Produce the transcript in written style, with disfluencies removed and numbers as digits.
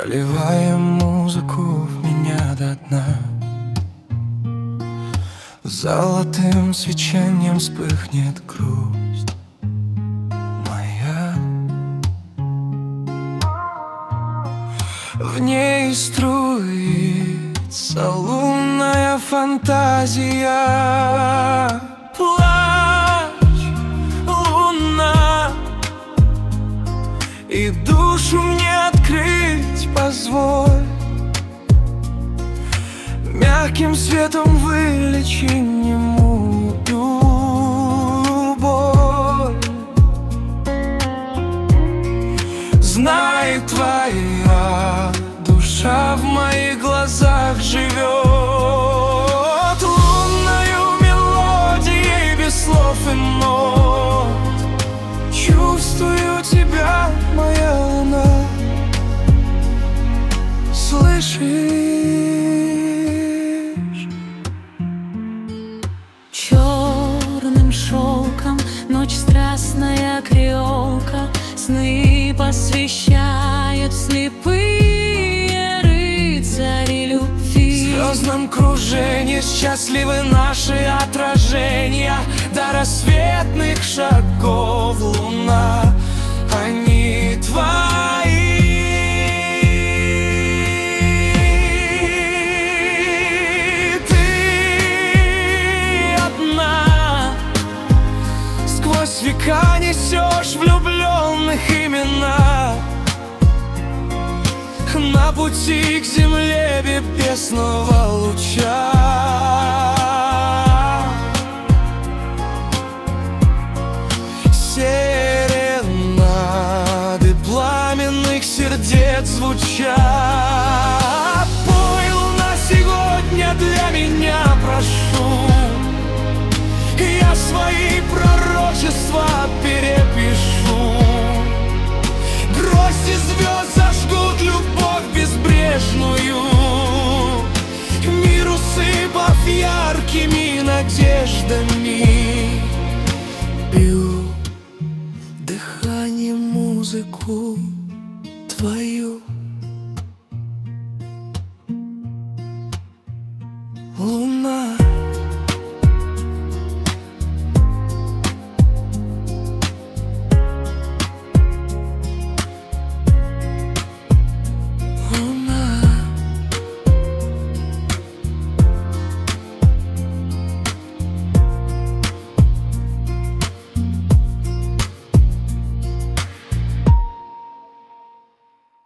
проливая музыку в меня до дна. Золотым свечением вспыхнет грусть моя. В ней струится лунная фантазия. Плачь, луна, и душу мне открыть позволь. Мягким светом вылечи немую боль. Знай, твоя душа в моих глазах живет лунною мелодией без слов и нот. Чувствую тебя, моя луна, слышишь? Черным шелком ночь страстная креолка, сны посвящают слепые рыцари любви. В звездном кружении счастливы наши отражения. До рассветных шагов, луна, они твои. Сквозь века несешь влюбленных имена. На пути к земле бесного луча. Серенады пламенных сердец звучат. Пой, луна, сегодня для меня, прошу. Я свои пророчества перепишу. Грозди звезд зажгут любовь безбрежную, мир усыпав яркими надеждами. Пью дыханием музыку твою.